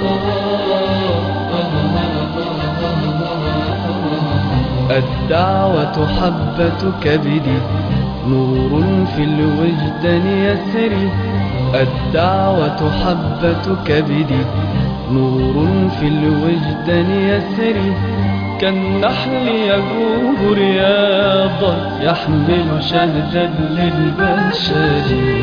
الدعوة حبة كبدي، نور في الوجدان يسري. الدعوة حبة كبدي، نور في الوجدان يسري. كالنحل يجوب رياضا، يحمل شهدا للبشر.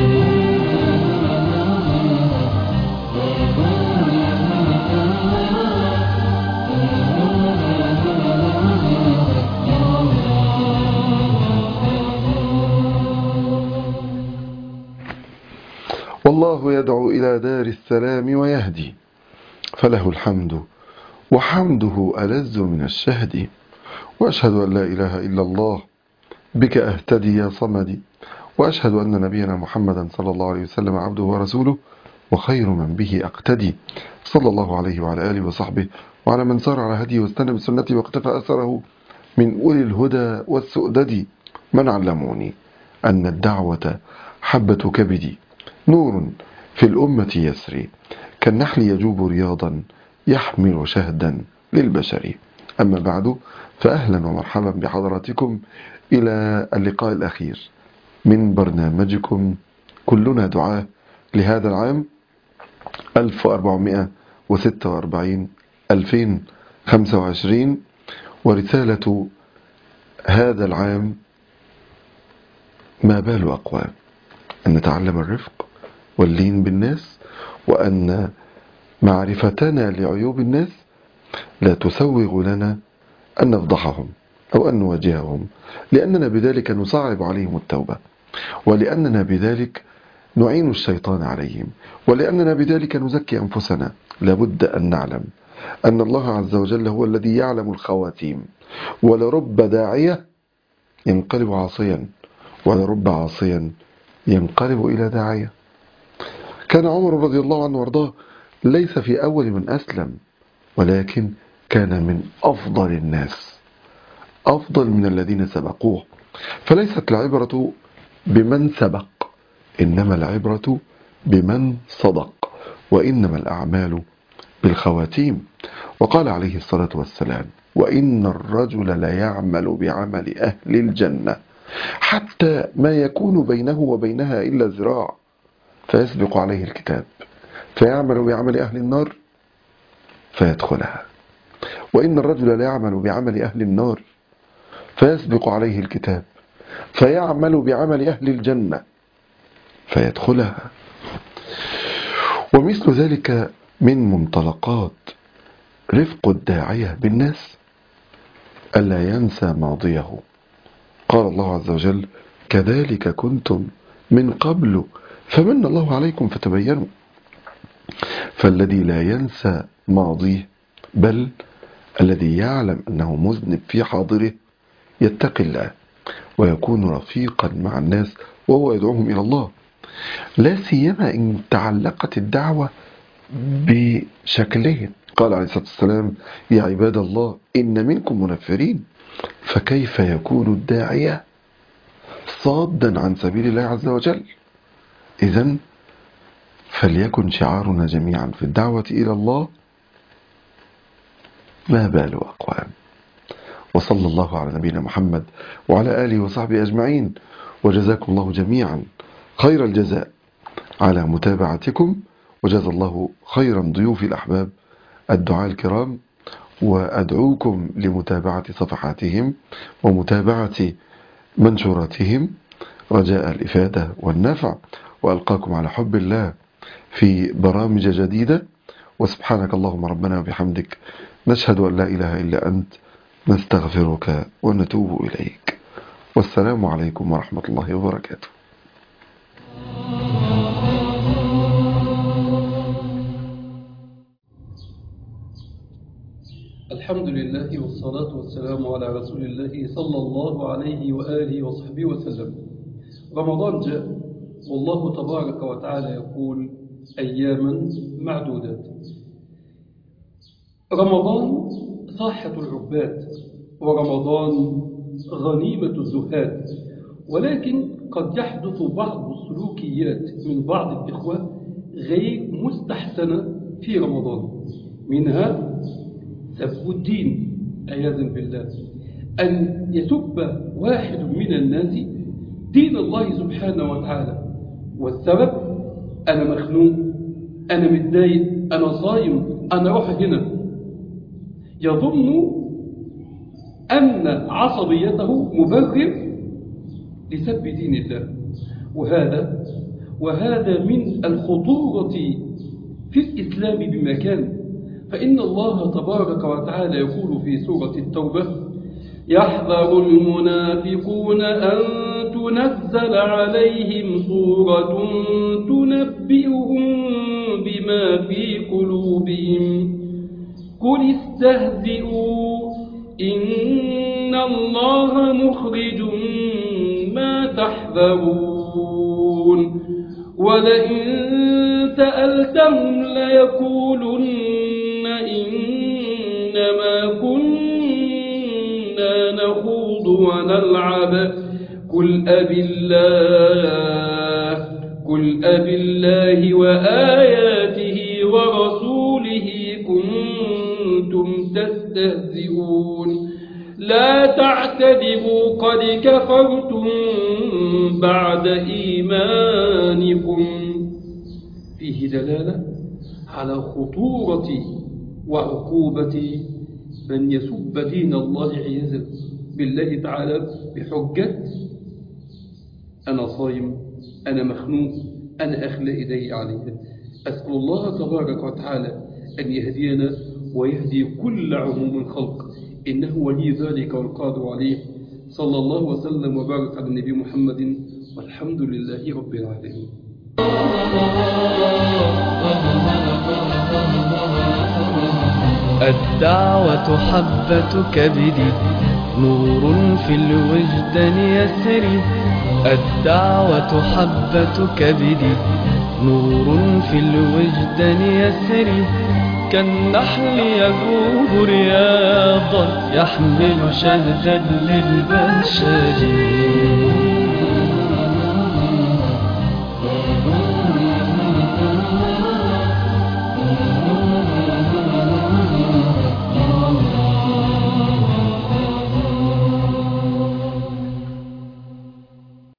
والله يدعو إلى دار السلام ويهدي، فله الحمد وحمده ألذ من الشهد. وأشهد أن لا إله إلا الله، بك أهتدي يا صمدي. وأشهد أن نبينا محمدا صلى الله عليه وسلم عبده ورسوله، وخير من به أقتدي، صلى الله عليه وعلى آله وصحبه وعلى من سار على هديه واستنى بسنته واقتفى أثره من أولي الهدى والسؤدد. من علموني أن الدعوة حبة كبدي، نور في الأمة يسري. كالنحل يجوب رياضا، يحمل شهدا للبشر. أما بعد، فأهلا ومرحبا بحضراتكم إلى اللقاء الأخير من برنامجكم كلنا دعاة لهذا العام 1446 2025. ورسالة هذا العام: ما بال أقوام. أن نتعلم الرفق واللين بالناس، وأن معرفتنا لعيوب الناس لا تسوغ لنا أن نفضحهم أو أن نواجههم، لأننا بذلك نصعب عليهم التوبة، ولأننا بذلك نعين الشيطان عليهم، ولأننا بذلك نزكي أنفسنا. لابد أن نعلم أن الله عز وجل هو الذي يعلم الخواتيم، ولرب داعية ينقلب عاصيا، ولرب عاصيا ينقلب إلى داعية. كان عمر رضي الله عنه وارضاه ليس في أول من أسلم، ولكن كان من أفضل الناس، أفضل من الذين سبقوه. فليست العبرة بمن سبق، إنما العبرة بمن صدق، وإنما الأعمال بالخواتيم. وقال عليه الصلاة والسلام: وإن الرجل ليعمل بعمل أهل الجنة حتى ما يكون بينه وبينها إلا ذراع، فيسبق عليه الكتاب فيعمل بعمل أهل النار فيدخلها. وإن الرجل ليعمل بعمل أهل النار فيسبق عليه الكتاب فيعمل بعمل أهل الجنة فيدخلها. ومثل ذلك من منطلقات رفق الداعية بالناس ألا ينسى ماضيه. قال الله عز وجل: كذلك كنتم من قبل فمن الله عليكم فتبينوا. فالذي لا ينسى ماضيه، بل الذي يعلم أنه مذنب في حاضره، يتقي الله ويكون رفيقا مع الناس وهو يدعوهم إلى الله، لا سيما إن تعلقت الدعوة بشكلين. قال عليه الصلاة والسلام: يا عباد الله إن منكم منفرين، فكيف يكون الداعية صادا عن سبيل الله عز وجل؟ إذن فليكن شعارنا جميعا في الدعوة إلى الله: ما بال أقوام. وصلى الله على نبينا محمد وعلى آله وصحبه أجمعين، وجزاكم الله جميعا خير الجزاء على متابعتكم، وجزا الله خيرا ضيوفي الأحباب الدعاء الكرام، وأدعوكم لمتابعة صفحاتهم ومتابعة منشوراتهم رجاء الإفادة والنفع، وألقاكم على حب الله في برامج جديدة. وسبحانك اللهم ربنا وبحمدك، نشهد أن لا إله إلا أنت، نستغفرك ونتوب إليك. والسلام عليكم ورحمة الله وبركاته. الحمد لله والصلاة والسلام على رسول الله صلى الله عليه وآله وصحبه وسلم. رمضان جاء، والله تبارك وتعالى يقول: أياما معدودات. رمضان صاحة العباد، ورمضان غنيمة الزهاد، ولكن قد يحدث بعض السلوكيات من بعض الإخوة غير مستحسنة في رمضان، منها سب الدين عياذا بالله، أن يسب واحد من الناس دين الله سبحانه وتعالى، والسبب أنا مخنوق، أنا متضايق، أنا صايم، أنا روح هنا، يظن أن عصبيته مبرر لسب دين الله. وهذا من الخطورة في الإسلام بمكان، فإن الله تبارك وتعالى يقول في سورة التوبة: يحذر المنافقون أن تنزل عليهم سورة تنبئهم بما في قلوبهم قل استهزئوا إن الله مخرج ما تحذرون ولئن سألتهم ليقولن إنما كنا نخوض ونلعب قل أبي الله وآياته ورسوله كنتم تستهزئون لا تعتذروا قد كفرتم بعد إيمانكم. فيه دلالة على خطورة وعقوبة من يسب دين الله عياذا بالله تعالى بحجة أنا صايم، أنا مخنوق، أنا أخلى إيدي عليه. أسأل الله تبارك وتعالى أن يهدينا ويهدي كل عموم الخلق، إنه ولي ذلك والقادر عليه. صلى الله وسلم وبارك على النبي محمد، والحمد لله رب العالمين. الدعوة حبة كبد، نور في الوجدان يسري. الدعوة حبة كبد، نور في الوجدان يسري. كالنحل يذوب رياضا، يحمل شهدا للبشر.